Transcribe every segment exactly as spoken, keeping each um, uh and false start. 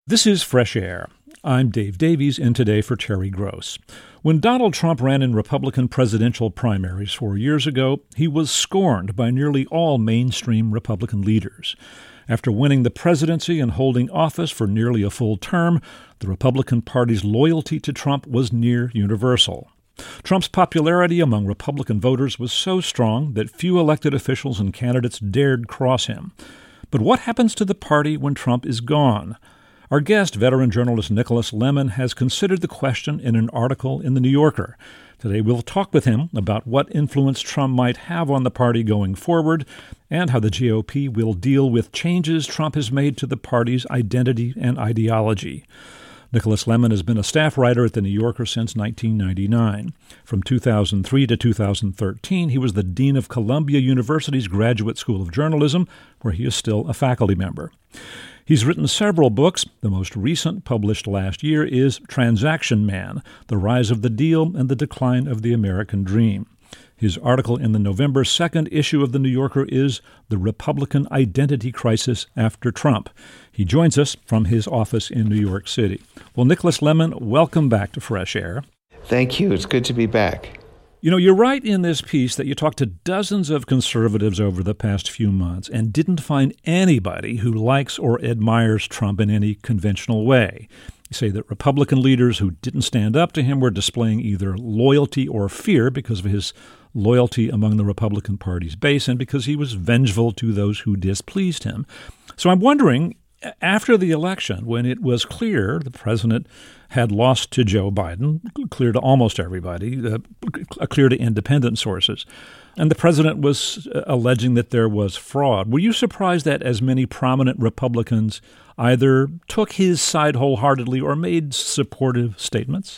This is Fresh Air. I'm Dave Davies, in today for Terry Gross. When Donald Trump ran in Republican presidential primaries four years ago, he was scorned by nearly all mainstream Republican leaders. After winning the presidency and holding office for nearly a full term, the Republican Party's loyalty to Trump was near universal. Trump's popularity among Republican voters was so strong that few elected officials and candidates dared cross him. But what happens to the party when Trump is gone? Our guest, veteran journalist Nicholas Lemon, has considered the question in an article in The New Yorker. Today we'll talk with him about what influence Trump might have on the party going forward and how the G O P will deal with changes Trump has made to the party's identity and ideology. Nicholas Lemon has been a staff writer at The New Yorker since nineteen ninety-nine. From two thousand three to two thousand thirteen, he was the dean of Columbia University's Graduate School of Journalism, where he is still a faculty member. He's written several books. The most recent, published last year, is Transaction Man: The Rise of the Deal and the Decline of the American Dream. His article in the November second issue of The New Yorker is The Republican Identity Crisis After Trump. He joins us from his office in New York City. Well, Nicholas Lemon, welcome back to Fresh Air. Thank you. It's good to be back. You know, you write in this piece that you talked to dozens of conservatives over the past few months and didn't find anybody who likes or admires Trump in any conventional way. You say that Republican leaders who didn't stand up to him were displaying either loyalty or fear because of his loyalty among the Republican Party's base and because he was vengeful to those who displeased him. So I'm wondering, after the election, when it was clear the president had lost to Joe Biden, clear to almost everybody, uh, clear to independent sources, and the president was uh, alleging that there was fraud, were you surprised that as many prominent Republicans either took his side wholeheartedly or made supportive statements?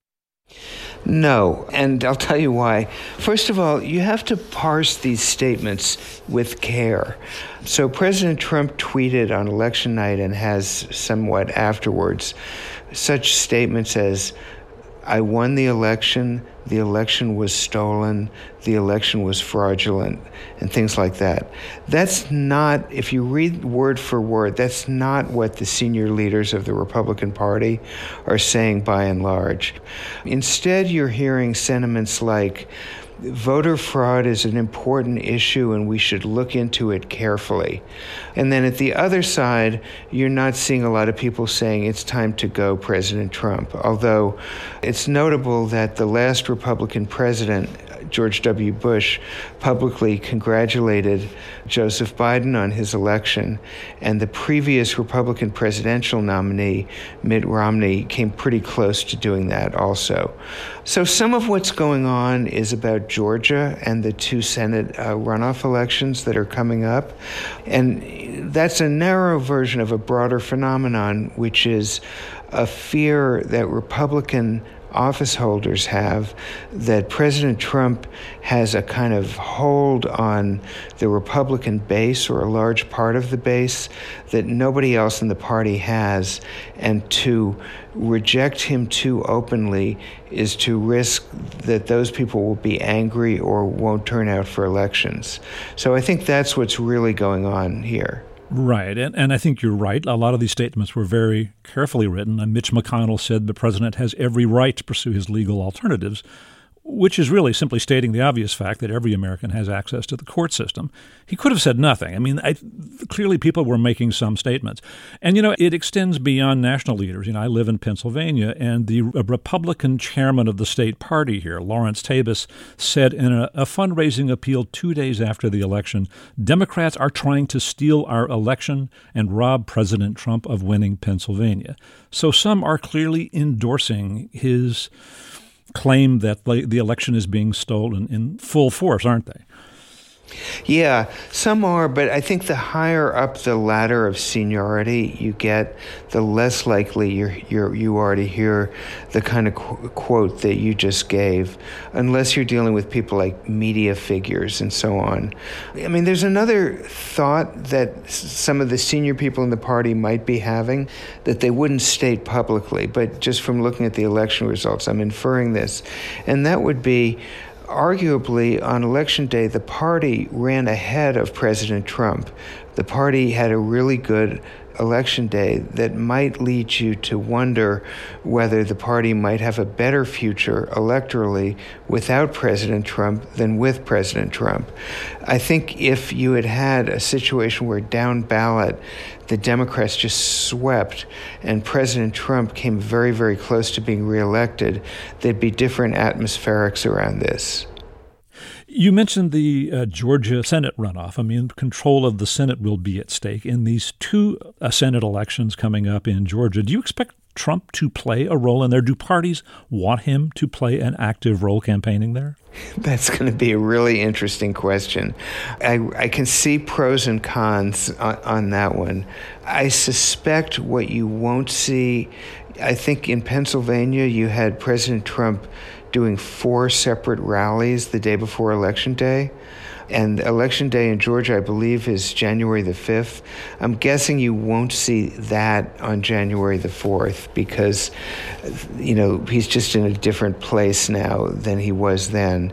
No, and I'll tell you why. First of all, you have to parse these statements with care. So President Trump tweeted on election night and has somewhat afterwards such statements as, I won the election, the election was stolen, the election was fraudulent, and things like that. That's not, if you read word for word, that's not what the senior leaders of the Republican Party are saying by and large. Instead, you're hearing sentiments like, voter fraud is an important issue and we should look into it carefully. And then at the other side, you're not seeing a lot of people saying it's time to go, President Trump. Although it's notable that the last Republican president, George W. Bush, publicly congratulated Joseph Biden on his election, and the previous Republican presidential nominee, Mitt Romney, came pretty close to doing that also. So some of what's going on is about Georgia and the two Senate uh, runoff elections that are coming up, and that's a narrow version of a broader phenomenon, which is a fear that Republican office holders have that President Trump has a kind of hold on the Republican base or a large part of the base that nobody else in the party has, and to reject him too openly is to risk that those people will be angry or won't turn out for elections. So I think that's what's really going on here. Right, and, and I think you're right. A lot of these statements were very carefully written. And Mitch McConnell said the president has every right to pursue his legal alternatives, which is really simply stating the obvious fact that every American has access to the court system. He could have said nothing. I mean, I, clearly people were making some statements. And, you know, it extends beyond national leaders. You know, I live in Pennsylvania, and the Republican chairman of the state party here, Lawrence Tabus, said in a, a fundraising appeal two days after the election, Democrats are trying to steal our election and rob President Trump of winning Pennsylvania. So some are clearly endorsing his claim that the election is being stolen in full force, aren't they? Yeah, some are, but I think the higher up the ladder of seniority you get, the less likely you're, you're, you are to hear the kind of qu- quote that you just gave, unless you're dealing with people like media figures and so on. I mean, there's another thought that some of the senior people in the party might be having that they wouldn't state publicly, but just from looking at the election results, I'm inferring this, and that would be, arguably, on Election Day, the party ran ahead of President Trump. The party had a really good Election Day that might lead you to wonder whether the party might have a better future electorally without President Trump than with President Trump. I think if you had had a situation where down ballot the Democrats just swept and President Trump came very, very close to being reelected, there'd be different atmospherics around this. You mentioned the uh, Georgia Senate runoff. I mean, control of the Senate will be at stake in these two uh, Senate elections coming up in Georgia. Do you expect Trump to play a role in there? Do parties want him to play an active role campaigning there? That's going to be a really interesting question. I, I can see pros and cons on, on that one. I suspect what you won't see, I think in Pennsylvania you had President Trump doing four separate rallies the day before Election Day. And Election Day in Georgia, I believe, is January the fifth. I'm guessing you won't see that on January the fourth because, you know, he's just in a different place now than he was then.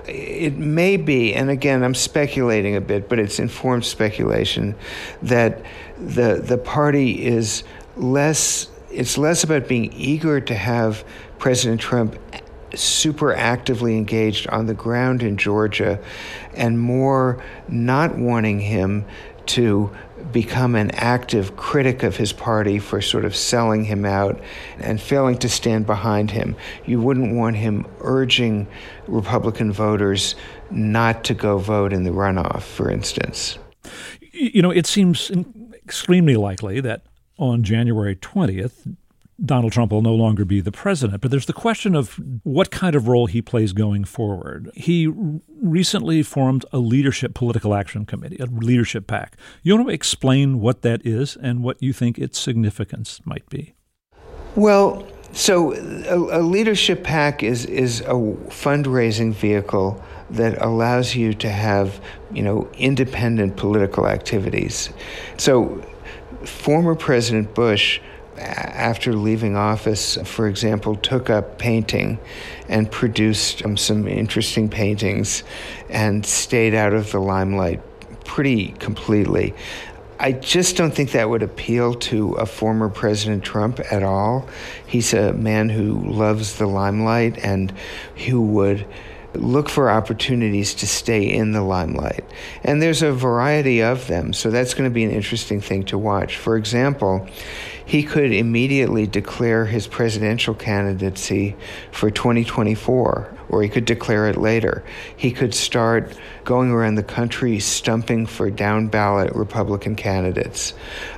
It may be, and again, I'm speculating a bit, but it's informed speculation, that the the party is less, it's less about being eager to have President Trump super actively engaged on the ground in Georgia and more not wanting him to become an active critic of his party for sort of selling him out and failing to stand behind him. You wouldn't want him urging Republican voters not to go vote in the runoff, for instance. You know, it seems extremely likely that on January twentieth, Donald Trump will no longer be the president, but there's the question of what kind of role he plays going forward. He recently formed a leadership political action committee, a leadership PAC. You want to explain what that is and what you think its significance might be? Well, so a, a leadership PAC is is a fundraising vehicle that allows you to have, you know, independent political activities. So former President Bush, after leaving office, for example, took up painting and produced um, some interesting paintings and stayed out of the limelight pretty completely. I just don't think that would appeal to a former President Trump at all. He's a man who loves the limelight and who would look for opportunities to stay in the limelight. And there's a variety of them, so that's going to be an interesting thing to watch. For example, he could immediately declare his presidential candidacy for twenty twenty-four, or he could declare it later. He could start going around the country stumping for down-ballot Republican candidates.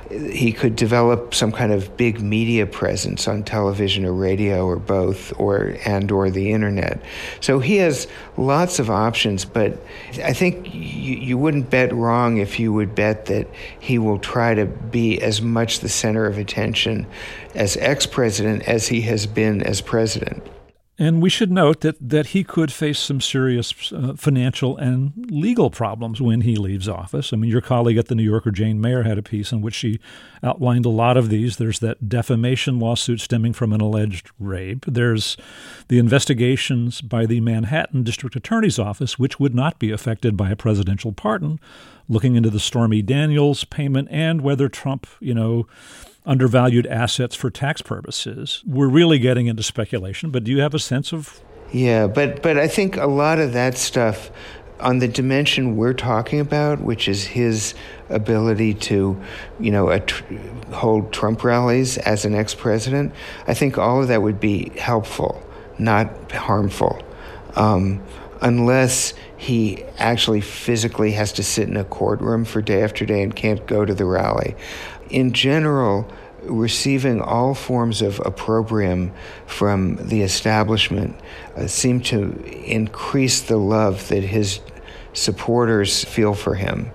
He could develop some kind of big media presence on television or radio or both, or and or the internet. So he has lots of options, but I think you, you wouldn't bet wrong if you would bet that he will try to be as much the center of attention as ex-president as he has been as president. And we should note that that he could face some serious uh, financial and legal problems when he leaves office. I mean, your colleague at The New Yorker, Jane Mayer, had a piece in which she outlined a lot of these. There's that defamation lawsuit stemming from an alleged rape. There's the investigations by the Manhattan District Attorney's Office, which would not be affected by a presidential pardon, looking into the Stormy Daniels payment and whether Trump, you know, undervalued assets for tax purposes. We're really getting into speculation, but do you have a sense of? Yeah, but but I think a lot of that stuff on the dimension we're talking about, which is his ability to, you know, a tr- hold Trump rallies as an ex-president, I think all of that would be helpful, not harmful, um, unless he actually physically has to sit in a courtroom for day after day and can't go to the rally. In general, receiving all forms of opprobrium from the establishment uh, seem to increase the love that his supporters feel for him.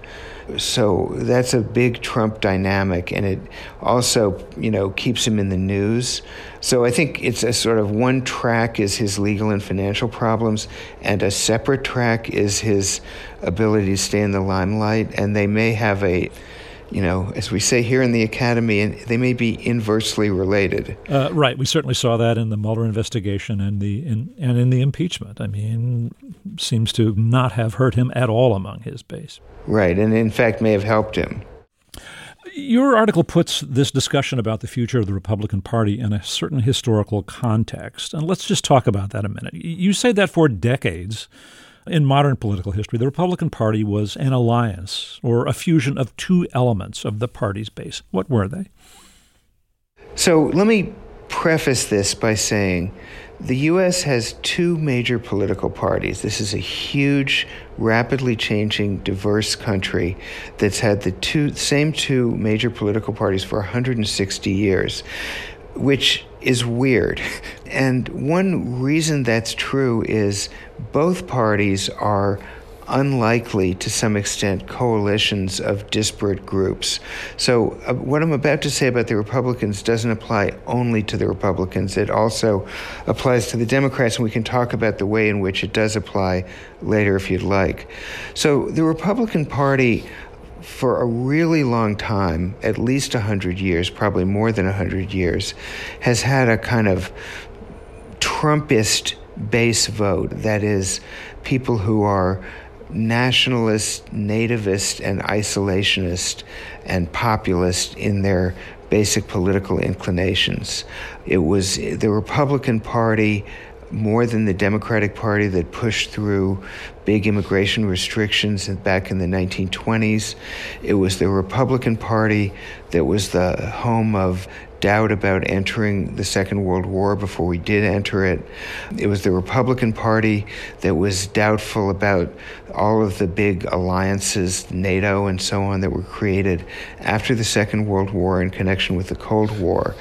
So that's a big Trump dynamic, and it also, you know, keeps him in the news. So I think it's a sort of one track is his legal and financial problems, and a separate track is his ability to stay in the limelight, and they may have a You know, as we say here in the Academy, and they may be inversely related. Uh, right. We certainly saw that in the Mueller investigation and the in, and in the impeachment. I mean, seems to not have hurt him at all among his base. Right. And in fact, may have helped him. Your article puts this discussion about the future of the Republican Party in a certain historical context. And let's just talk about that a minute. You say that for decades in modern political history, the Republican Party was an alliance or a fusion of two elements of the party's base. What were they? So let me preface this by saying the U S has two major political parties. This is a huge, rapidly changing, diverse country that's had the two same two major political parties for one hundred sixty years, which is weird. And one reason that's true is both parties are unlikely, to some extent, coalitions of disparate groups. So uh, what I'm about to say about the Republicans doesn't apply only to the Republicans. It also applies to the Democrats, and we can talk about the way in which it does apply later if you'd like. So the Republican Party, for a really long time, at least one hundred years, probably more than one hundred years, has had a kind of Trumpist base vote. That is, people who are nationalist, nativist, and isolationist and populist in their basic political inclinations. It was the Republican Party, more than the Democratic Party, that pushed through big immigration restrictions back in the nineteen twenties. It was the Republican Party that was the home of doubt about entering the Second World War before we did enter it. It was the Republican Party that was doubtful about all of the big alliances, NATO and so on, that were created after the Second World War in connection with the Cold War.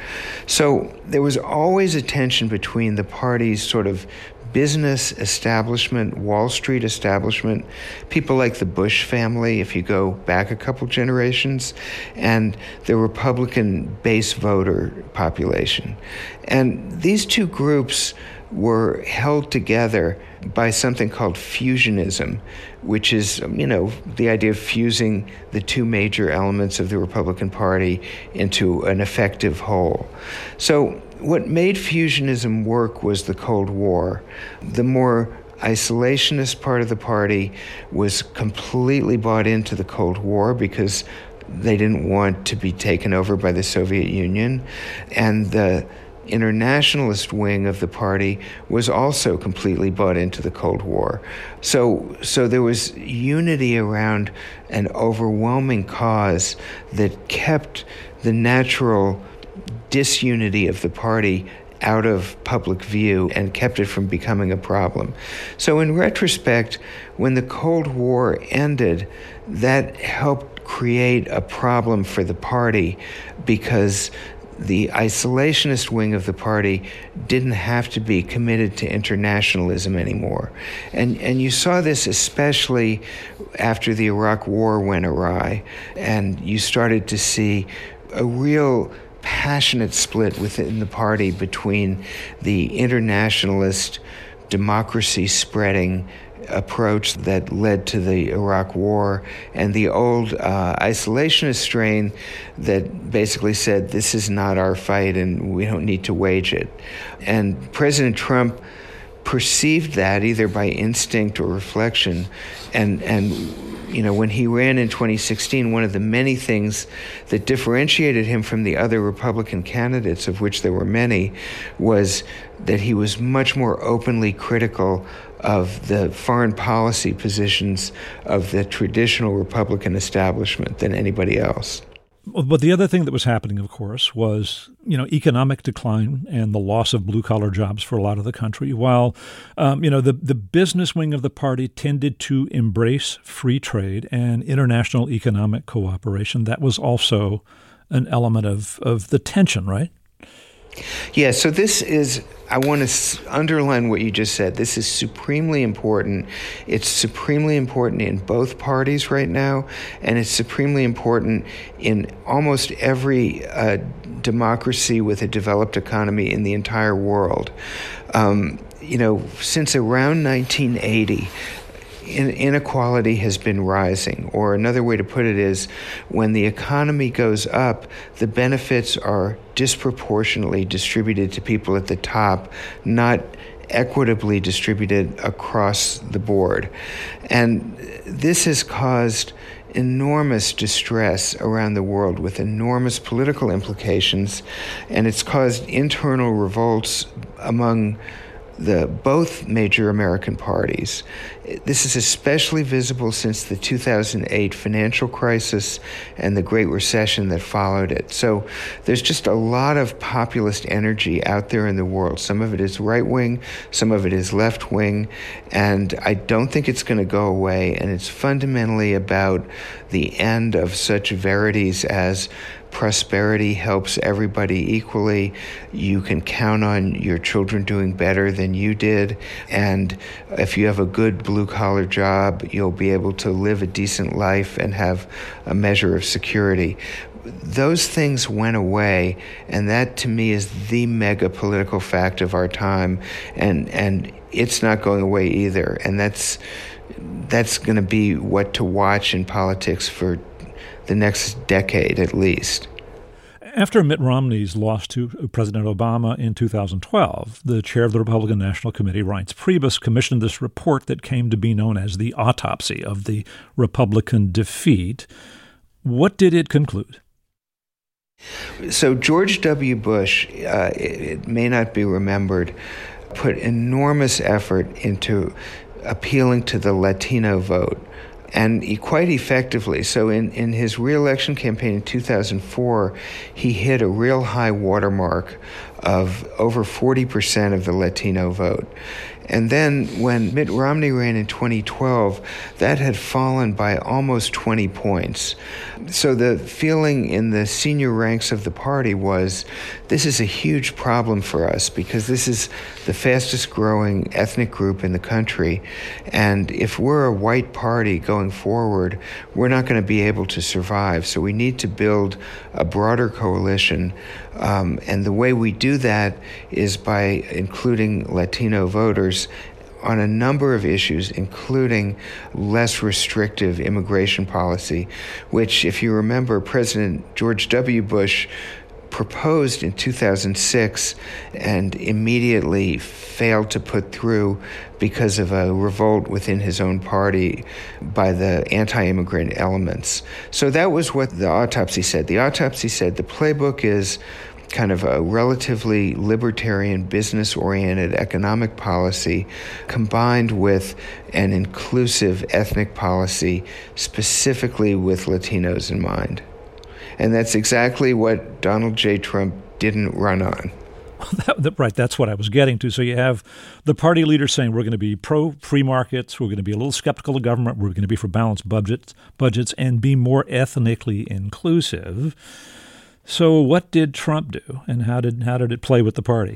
So there was always a tension between the party's sort of business establishment, Wall Street establishment, people like the Bush family, if you go back a couple generations, and the Republican base voter population. And these two groups were held together by something called fusionism, which is, you know, the idea of fusing the two major elements of the Republican Party into an effective whole. So what made fusionism work was the Cold War. The more isolationist part of the party was completely bought into the Cold War because they didn't want to be taken over by the Soviet Union. And the internationalist wing of the party was also completely bought into the Cold War. So, so there was unity around an overwhelming cause that kept the natural disunity of the party out of public view and kept it from becoming a problem. So in retrospect, when the Cold War ended, that helped create a problem for the party because the isolationist wing of the party didn't have to be committed to internationalism anymore. And and you saw this especially after the Iraq War went awry, and you started to see a real passionate split within the party between the internationalist, democracy-spreading approach that led to the Iraq War and the old uh, isolationist strain that basically said, this is not our fight and we don't need to wage it. And President Trump perceived that either by instinct or reflection, and and you know, when he ran in twenty sixteen, one of the many things that differentiated him from the other Republican candidates, of which there were many, was that he was much more openly critical of the foreign policy positions of the traditional Republican establishment than anybody else. But the other thing that was happening, of course, was, you know, economic decline and the loss of blue-collar jobs for a lot of the country, while, um, you know, the, the business wing of the party tended to embrace free trade and international economic cooperation. That was also an element of, of the tension, right? Yeah, so this is, I want to underline what you just said. This is supremely important. It's supremely important in both parties right now, and it's supremely important in almost every uh, democracy with a developed economy in the entire world. Um, you know, since around nineteen eighty, inequality has been rising, or another way to put it is, when the economy goes up, the benefits are disproportionately distributed to people at the top, not equitably distributed across the board. And this has caused enormous distress around the world with enormous political implications, and it's caused internal revolts among the both major American parties. This is especially visible since the two thousand eight financial crisis and the Great Recession that followed it. So there's just a lot of populist energy out there in the world. Some of it is right-wing, some of it is left-wing, and I don't think it's going to go away. And it's fundamentally about the end of such verities as prosperity helps everybody equally. You can count on your children doing better than you did. And if you have a good blue-collar job, you'll be able to live a decent life and have a measure of security. Those things went away, and that to me is the mega political fact of our time, and and it's not going away either. And that's that's going to be what to watch in politics for the next decade at least. After Mitt Romney's loss to President Obama in two thousand twelve, the chair of the Republican National Committee, Reince Priebus, commissioned this report that came to be known as the autopsy of the Republican defeat. What did it conclude? So George W. Bush, uh, it, it may not be remembered, put enormous effort into appealing to the Latino vote, and he quite effectively. So in, in his re-election campaign in two thousand four, he hit a real high watermark of over forty percent of the Latino vote. And then when Mitt Romney ran in twenty twelve, that had fallen by almost twenty points. So the feeling in the senior ranks of the party was, this is a huge problem for us because this is the fastest growing ethnic group in the country. And if we're a white party going forward, we're not going to be able to survive. So we need to build a broader coalition. Um, and the way we do that is by including Latino voters on a number of issues, including less restrictive immigration policy, which, if you remember, President George W. Bush proposed in two thousand six and immediately failed to put through because of a revolt within his own party by the anti-immigrant elements. So that was what the autopsy said. The autopsy said the playbook is kind of a relatively libertarian, business-oriented economic policy combined with an inclusive ethnic policy, specifically with Latinos in mind. And that's exactly what Donald J. Trump didn't run on. That, that, right, that's what I was getting to. So you have the party leader saying we're going to be pro-free markets, we're going to be a little skeptical of government, we're going to be for balanced budgets, budgets, and be more ethnically inclusive. So what did Trump do, and how did how did it play with the party?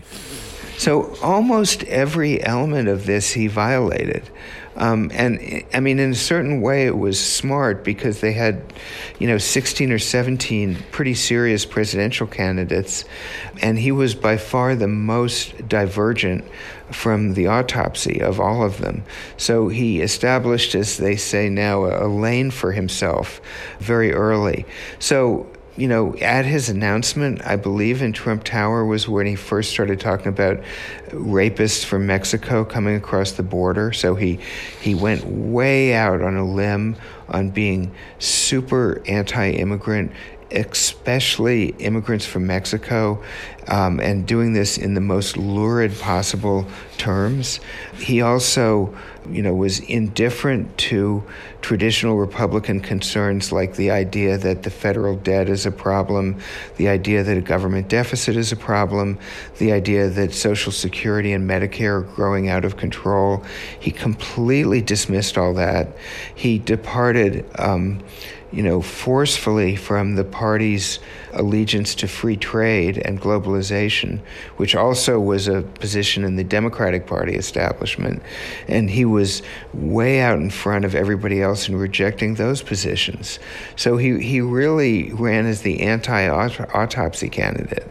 So almost every element of this he violated. Um, and, I mean, in a certain way, it was smart because they had, you know, sixteen or seventeen pretty serious presidential candidates, and he was by far the most divergent from the autopsy of all of them. So he established, as they say now, a lane for himself very early. So, you know, at his announcement, I believe in Trump Tower was when he first started talking about rapists from Mexico coming across the border. So he he went way out on a limb on being super anti-immigrant, especially immigrants from Mexico, um, and doing this in the most lurid possible terms. He also, you know, was indifferent to traditional Republican concerns like the idea that the federal debt is a problem, the idea that a government deficit is a problem, the idea that Social Security and Medicare are growing out of control. He completely dismissed all that. He departed um, you know, forcefully from the party's allegiance to free trade and globalization, which also was a position in the Democratic Party establishment. And he was way out in front of everybody else in rejecting those positions. So he, he really ran as the anti-autopsy candidate.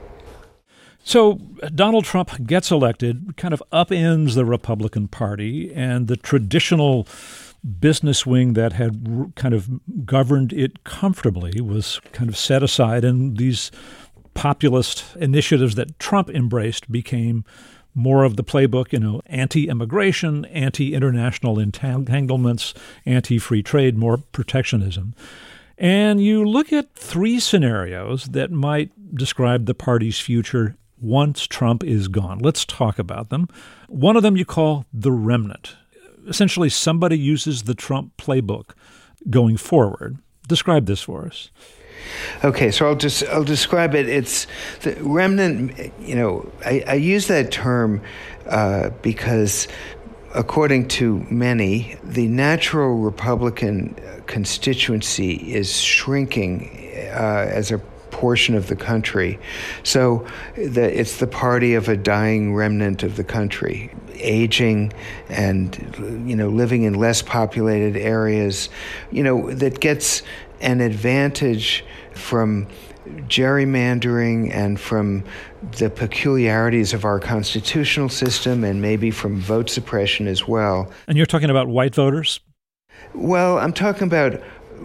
So Donald Trump gets elected, kind of upends the Republican Party, and the traditional business wing that had kind of governed it comfortably was kind of set aside, and these populist initiatives that Trump embraced became more of the playbook, you know, anti-immigration, anti-international entanglements, anti-free trade, more protectionism. And you look at three scenarios that might describe the party's future once Trump is gone. Let's talk about them. One of them you call the remnant. Essentially, somebody uses the Trump playbook going forward. Describe this for us. Okay, so I'll just I'll describe it. It's the remnant. You know, I, I use that term uh, because, according to many, the natural Republican constituency is shrinking uh, as a portion of the country. So the, it's the party of a dying remnant of the country, aging and, you know, living in less populated areas, you know, that gets an advantage from gerrymandering and from the peculiarities of our constitutional system and maybe from vote suppression as well. And you're talking about white voters? Well, I'm talking about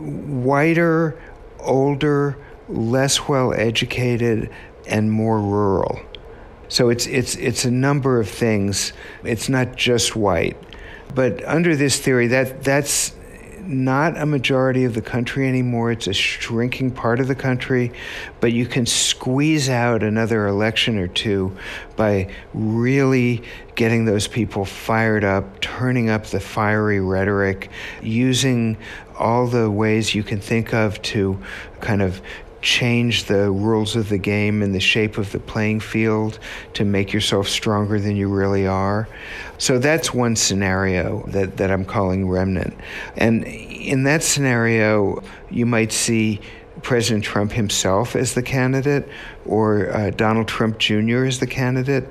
whiter, older, less well-educated, and more rural. So it's it's it's a number of things. It's not just white. But under this theory, that that's not a majority of the country anymore. It's a shrinking part of the country, but you can squeeze out another election or two by really getting those people fired up, turning up the fiery rhetoric, using all the ways you can think of to kind of change the rules of the game and the shape of the playing field to make yourself stronger than you really are. So that's one scenario that, that I'm calling remnant. And in that scenario, you might see President Trump himself as the candidate or uh, Donald Trump Junior as the candidate.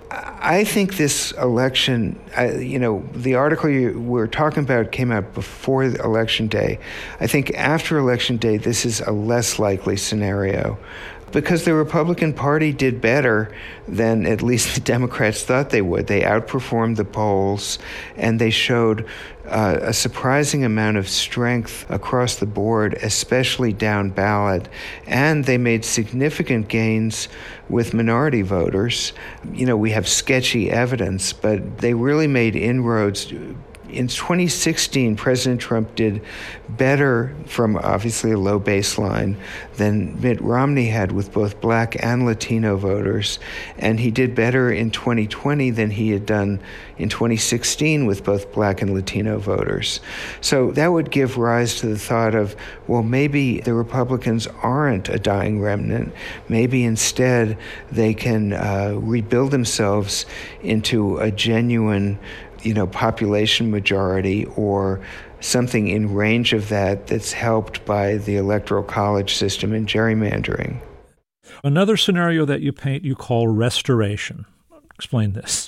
I think this election, I, you know, the article you were talking about came out before Election Day. I think after Election Day, this is a less likely scenario because the Republican Party did better than at least the Democrats thought they would. They outperformed the polls, and they showed uh, a surprising amount of strength across the board, especially down ballot, and they made significant gains with minority voters. You know, we have sketchy evidence, but they really made inroads. In twenty sixteen, President Trump did better from obviously a low baseline than Mitt Romney had with both black and Latino voters. And he did better in twenty twenty than he had done in twenty sixteen with both black and Latino voters. So that would give rise to the thought of, well, maybe the Republicans aren't a dying remnant. Maybe instead they can uh, rebuild themselves into a genuine, you know, population majority or something in range of that that's helped by the electoral college system and gerrymandering. Another scenario that you paint you call restoration. Explain this.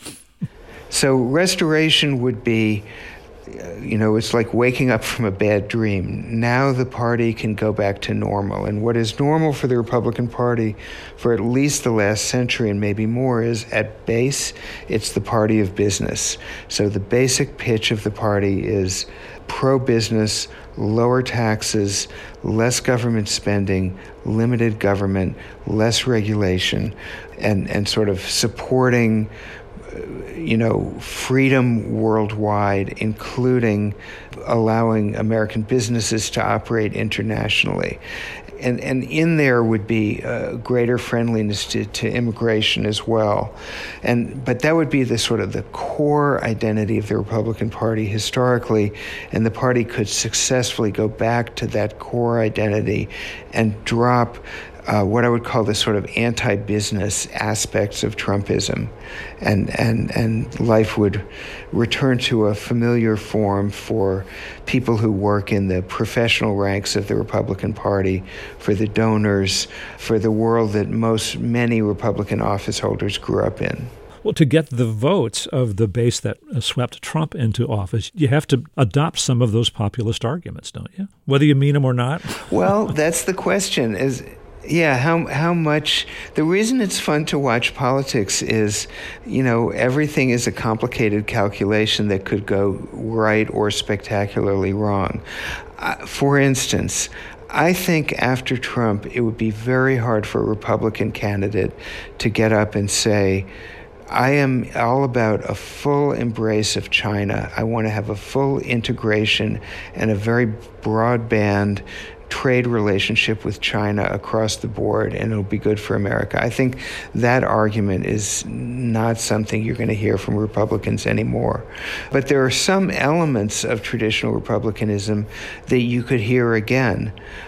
So restoration would be, you know, it's like waking up from a bad dream. Now the party can go back to normal. And what is normal for the Republican Party for at least the last century and maybe more is, at base, it's the party of business. So the basic pitch of the party is pro-business, lower taxes, less government spending, limited government, less regulation, and, and sort of supporting, you know, freedom worldwide, including allowing American businesses to operate internationally. And and in there would be uh, greater friendliness to, to immigration as well. And but that would be the sort of the core identity of the Republican Party historically, and the party could successfully go back to that core identity and drop Uh, what I would call the sort of anti-business aspects of Trumpism, and and and life would return to a familiar form for people who work in the professional ranks of the Republican Party, for the donors, for the world that most many Republican office holders grew up in. Well, to get the votes of the base that swept Trump into office, you have to adopt some of those populist arguments, don't you? Whether you mean them or not. Well, that's the question. Is Yeah, how how much, the reason it's fun to watch politics is, you know, everything is a complicated calculation that could go right or spectacularly wrong. Uh, for instance, I think after Trump, it would be very hard for a Republican candidate to get up and say, I am all about a full embrace of China. I want to have a full integration and a very broadband trade relationship with China across the board, and it'll be good for America. I think that argument is not something you're going to hear from Republicans anymore. But there are some elements of traditional Republicanism that you could hear again.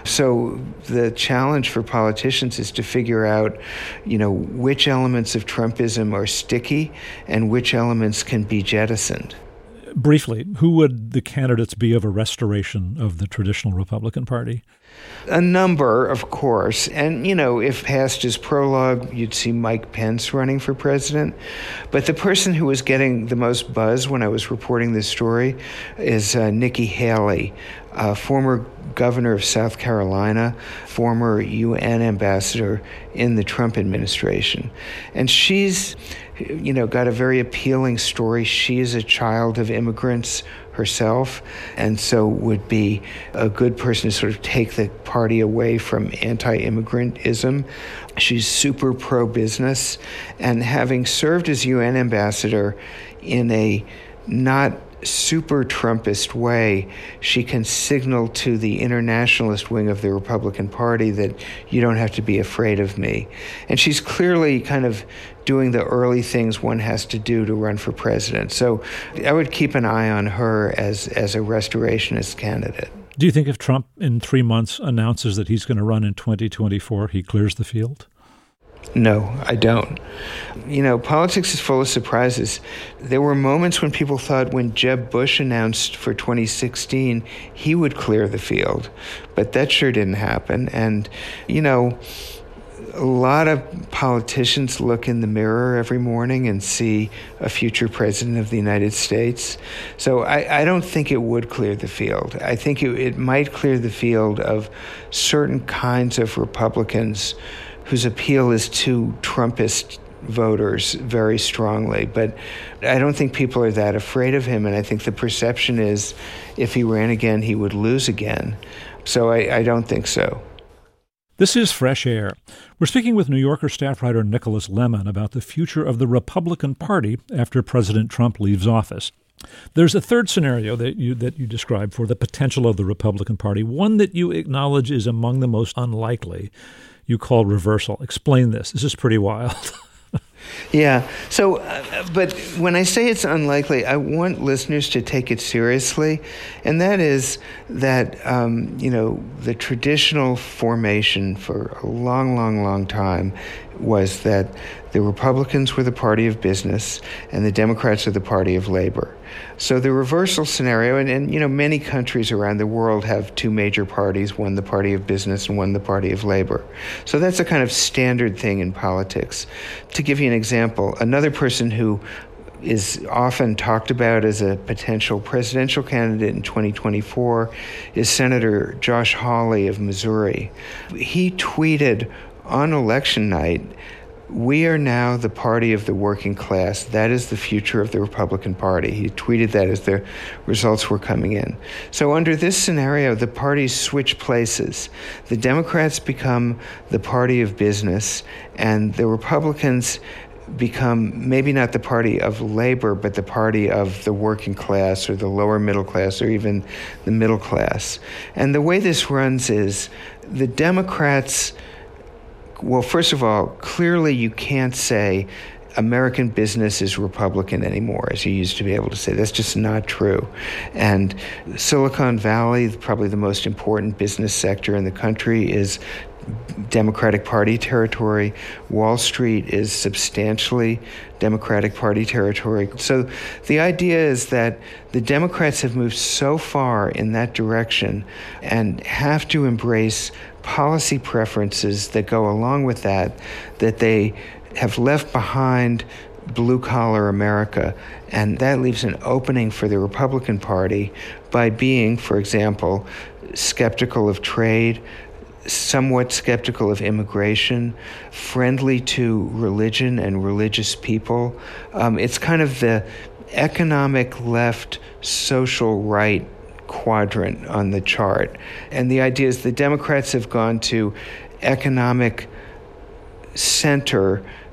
So the challenge for politicians is to figure out, you know, which elements of Trumpism are sticky and which elements can be jettisoned. Briefly, who would the candidates be of a restoration of the traditional Republican Party? A number, of course. And, you know, if past his prologue, you'd see Mike Pence running for president. But the person who was getting the most buzz when I was reporting this story is uh, Nikki Haley, uh, former governor of South Carolina, former U N ambassador in the Trump administration. And she's, you know, got a very appealing story. She is a child of immigrants herself, and so would be a good person to sort of take the party away from anti-immigrantism. She's super pro-business, and having served as U N ambassador in a not super Trumpist way, she can signal to the internationalist wing of the Republican Party that you don't have to be afraid of me. And she's clearly kind of doing the early things one has to do to run for president. So I would keep an eye on her as, as a restorationist candidate. Do you think if Trump in three months announces that he's going to run in twenty twenty-four, he clears the field? No, I don't. You know, politics is full of surprises. There were moments when people thought when Jeb Bush announced for twenty sixteen, he would clear the field. But that sure didn't happen. And, you know, a lot of politicians look in the mirror every morning and see a future president of the United States. So I, I don't think it would clear the field. I think it, it might clear the field of certain kinds of Republicans whose appeal is to Trumpist voters very strongly. But I don't think people are that afraid of him, and I think the perception is if he ran again, he would lose again. So I, I don't think so. This is Fresh Air. We're speaking with New Yorker staff writer Nicholas Lemon about the future of the Republican Party after President Trump leaves office. There's a third scenario that you that you describe for the potential of the Republican Party, one that you acknowledge is among the most unlikely. You call reversal. Explain this. This is pretty wild. Yeah. So, uh, but when I say it's unlikely, I want listeners to take it seriously. And that is that, um, you know, the traditional formation for a long, long, long time was that the Republicans were the party of business and the Democrats are the party of labor. So the reversal scenario, and, and you know, many countries around the world have two major parties, one the party of business and one the party of labor. So that's a kind of standard thing in politics. To give you an example, another person who is often talked about as a potential presidential candidate in twenty twenty-four is Senator Josh Hawley of Missouri. He tweeted on election night, "We are now the party of the working class. That is the future of the Republican Party." He tweeted that as the results were coming in. So under this scenario, the parties switch places. The Democrats become the party of business, and the Republicans become maybe not the party of labor, but the party of the working class or the lower middle class or even the middle class. And the way this runs is the Democrats, well, first of all, clearly you can't say American business is Republican anymore, as you used to be able to say. That's just not true. And Silicon Valley, probably the most important business sector in the country, is Democratic Party territory. Wall Street is substantially Democratic Party territory. So the idea is that the Democrats have moved so far in that direction and have to embrace policy preferences that go along with that, that they have left behind blue-collar America, and that leaves an opening for the Republican Party by being, for example, skeptical of trade, somewhat skeptical of immigration, friendly to religion and religious people. Um, it's kind of the economic left, social right quadrant on the chart. And the idea is the Democrats have gone to economic center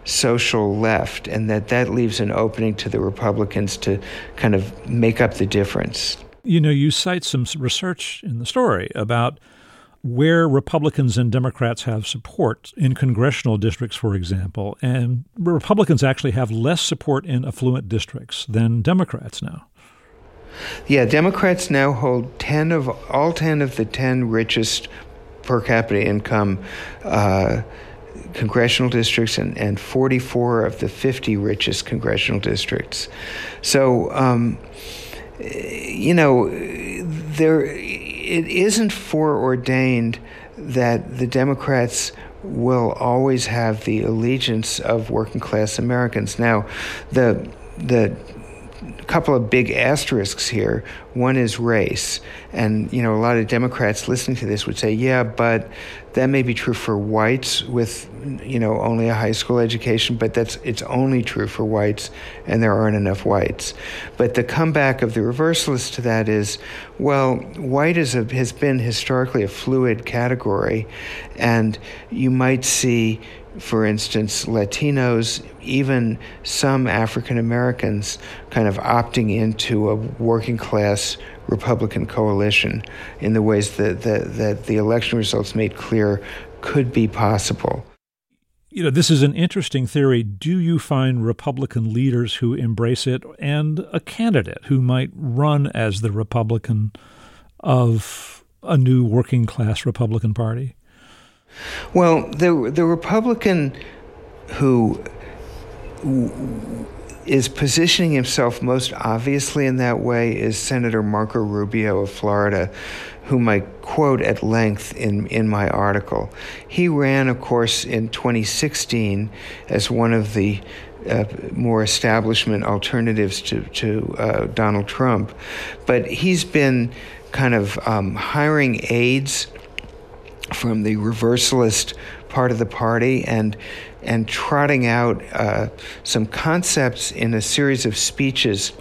social left, and that that leaves an opening to the Republicans to kind of make up the difference. You know, you cite some research in the story about where Republicans and Democrats have support in congressional districts, for example, and Republicans actually have less support in affluent districts than Democrats now. Yeah, Democrats now hold ten of all ten of the ten richest per capita income uh, congressional districts and, and forty-four of the fifty richest congressional districts. So, um, you know, there it isn't foreordained that the Democrats will always have the allegiance of working class Americans. Now, the the couple of big asterisks here. One is race. And, you know, a lot of Democrats listening to this would say, yeah, but that may be true for whites with, you know, only a high school education, but that's it's only true for whites, and there aren't enough whites. But the comeback of the reversalists to that is, well, white is a, has been historically a fluid category, and you might see, for instance, Latinos, even some African Americans kind of opting into a working class Republican coalition in the ways that, that, that the election results made clear could be possible. You know, this is an interesting theory. Do you find Republican leaders who embrace it and a candidate who might run as the Republican of a new working class Republican Party? Well, the the Republican who is positioning himself most obviously in that way is Senator Marco Rubio of Florida, whom I quote at length in, in my article. He ran, of course, in twenty sixteen as one of the uh, more establishment alternatives to, to uh, Donald Trump. But he's been kind of um, hiring aides from the reversalist part of the party and and trotting out uh, some concepts in a series of speeches.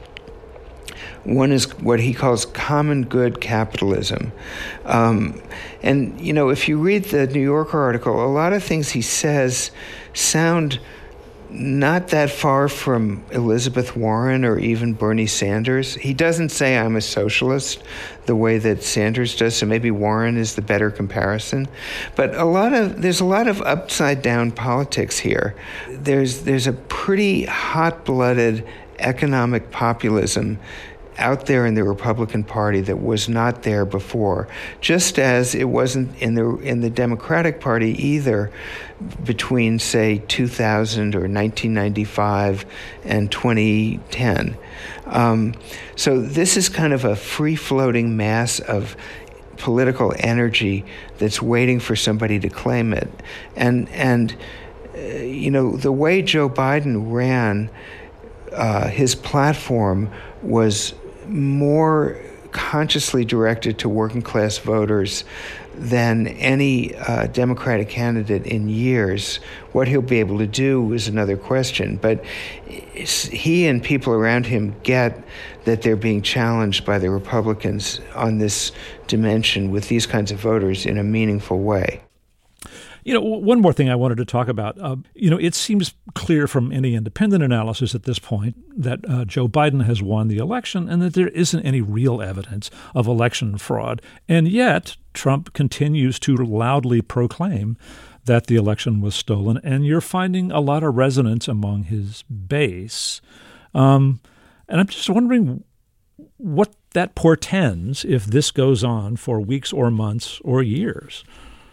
One is what he calls common good capitalism. Um, and, you know, if you read the New Yorker article, a lot of things he says sound not that far from Elizabeth Warren or even Bernie Sanders. He doesn't say I'm a socialist the way that Sanders does, so maybe Warren is the better comparison. But a lot of there's a lot of upside down politics here. There's there's a pretty hot-blooded economic populism out there in the Republican Party that was not there before, just as it wasn't in the in the Democratic Party either between, say, two thousand or nineteen ninety-five and twenty ten. Um, so this is kind of a free-floating mass of political energy that's waiting for somebody to claim it. And, and uh, you know, the way Joe Biden ran, uh, his platform was more consciously directed to working class voters than any uh, Democratic candidate in years. What he'll be able to do is another question. But he and people around him get that they're being challenged by the Republicans on this dimension with these kinds of voters in a meaningful way. You know, one more thing I wanted to talk about. Uh, you know, it seems clear from any independent analysis at this point that uh, Joe Biden has won the election and that there isn't any real evidence of election fraud. And yet, Trump continues to loudly proclaim that the election was stolen. And you're finding a lot of resonance among his base. Um, and I'm just wondering what that portends if this goes on for weeks or months or years.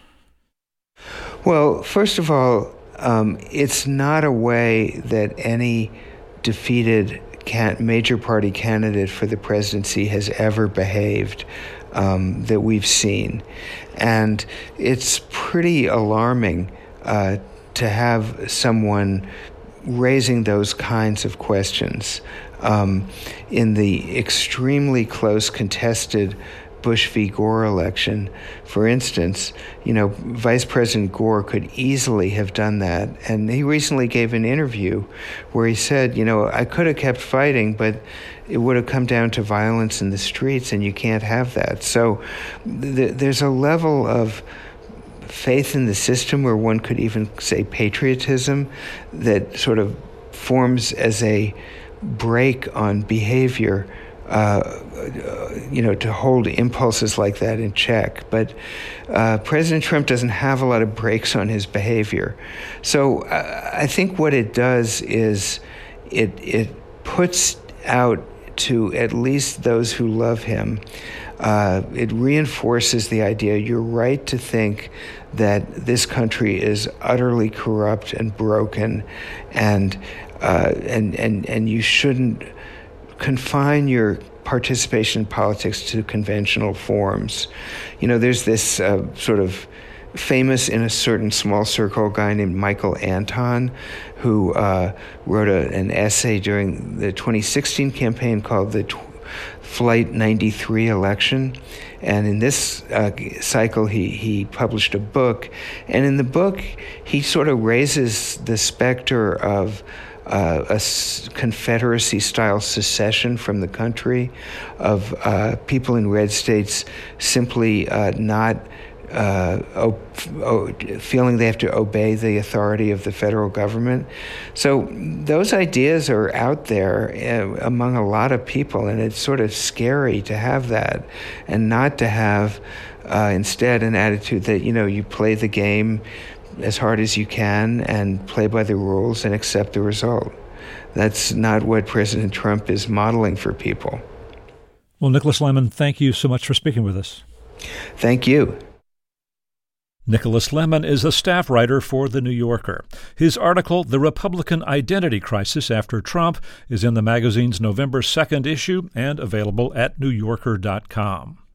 Well, first of all, um, it's not a way that any defeated can- major party candidate for the presidency has ever behaved um, that we've seen. And it's pretty alarming uh, to have someone raising those kinds of questions um, in the extremely close contested Bush v. Gore election. For instance, you know, Vice President Gore could easily have done that. And he recently gave an interview where he said, you know, I could have kept fighting, but it would have come down to violence in the streets, and you can't have that. So th- there's a level of faith in the system, or one could even say patriotism, that sort of forms as a brake on behavior, uh, you know, to hold impulses like that in check. But uh, President Trump doesn't have a lot of brakes on his behavior. So uh, I think what it does is it it puts out to at least those who love him, uh, it reinforces the idea you're right to think that this country is utterly corrupt and broken, and uh, and and and you shouldn't confine your participation in politics to conventional forms. You know, there's this uh, sort of famous in a certain small circle guy named Michael Anton, who uh, wrote a, an essay during the twenty sixteen campaign called the tw- Flight ninety-three election. And in this uh, cycle, he, he published a book. And in the book, he sort of raises the specter of Uh, a s- Confederacy-style secession from the country, of uh, people in red states simply uh, not uh, o- o- feeling they have to obey the authority of the federal government. So those ideas are out there uh, among a lot of people, and it's sort of scary to have that, and not to have uh, instead an attitude that, you know, you play the game as hard as you can and play by the rules and accept the result. That's not what President Trump is modeling for people. Well, Nicholas Lemon, thank you so much for speaking with us. Thank you. Nicholas Lemon is a staff writer for The New Yorker. His article, The Republican Identity Crisis After Trump, is in the magazine's November second issue and available at new yorker dot com.